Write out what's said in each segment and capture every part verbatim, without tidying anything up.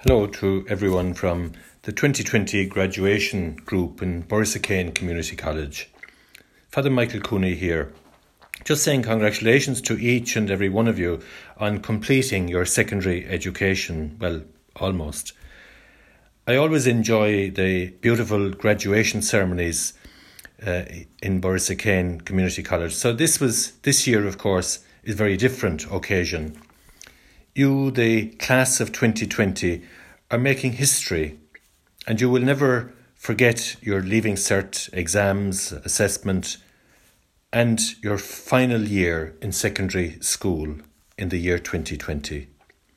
Hello to everyone from the twenty twenty graduation group in Borrisokane Community College. Father Michael Cooney here. Just saying congratulations to each and every one of you on completing your secondary education. Well, almost. I always enjoy the beautiful graduation ceremonies uh, in Borrisokane Community College. So this was, this year of course, is a very different occasion. You, the class of twenty twenty, are making history, and you will never forget your Leaving Cert exams, assessment, and your final year in secondary school in the year twenty twenty.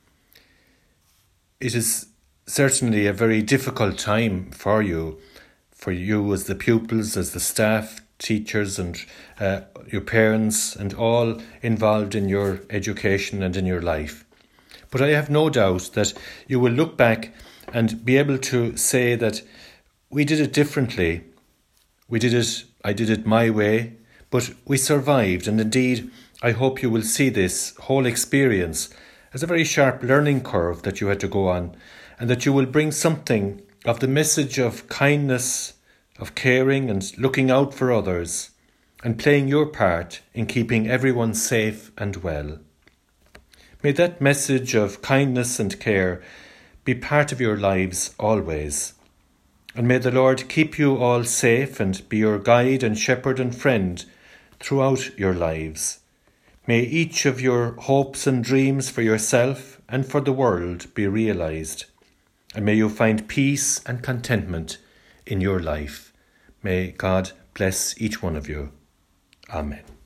It is certainly a very difficult time for you, for you as the pupils, as the staff, teachers and uh, your parents and all involved in your education and in your life. But I have no doubt that you will look back and be able to say that we did it differently. We did it, I did it my way, but we survived. And indeed, I hope you will see this whole experience as a very sharp learning curve that you had to go on, and that you will bring something of the message of kindness, of caring and looking out for others, and playing your part in keeping everyone safe and well. May that message of kindness and care be part of your lives always. And may the Lord keep you all safe and be your guide and shepherd and friend throughout your lives. May each of your hopes and dreams for yourself and for the world be realised. And may you find peace and contentment in your life. May God bless each one of you. Amen.